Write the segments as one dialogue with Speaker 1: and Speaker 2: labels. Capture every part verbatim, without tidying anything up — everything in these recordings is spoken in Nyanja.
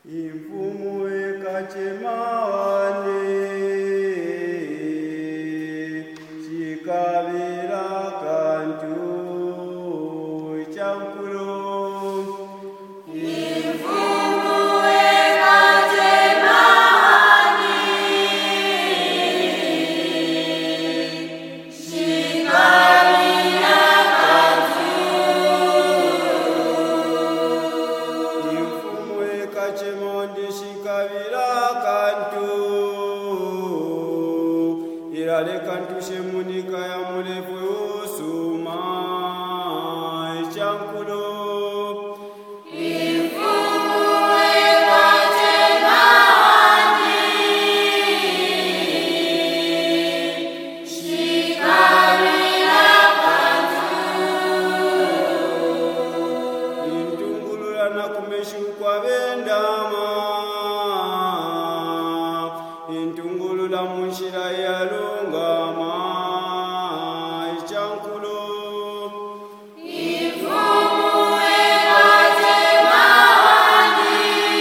Speaker 1: Imfumu ekachemawane chikavira kantu chankulo.
Speaker 2: Imfumu ekachemawane chikavira kantu.
Speaker 1: Imfumu ekachemawane chikavira kantu irale kantu shemunika ya mulefu usuma chankulo.
Speaker 2: Imfumu ekachemawane chikavira kantu.
Speaker 1: Intungulula na kumeshukwa bendama intungulula munshira yalungama chankulo.
Speaker 2: Imfumu ekachemawane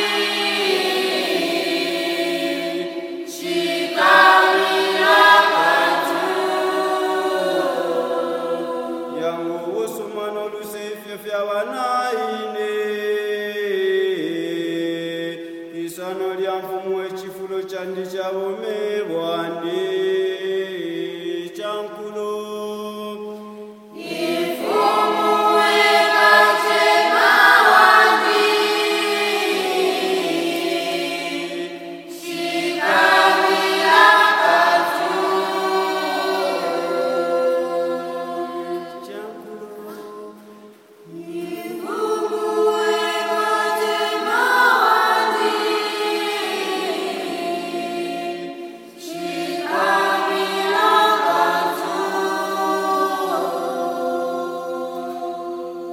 Speaker 2: chikavira kantu.
Speaker 1: Yangu usumano lusefe fyabanaine isano lya mfumu echifulo chandi chabome bwandi.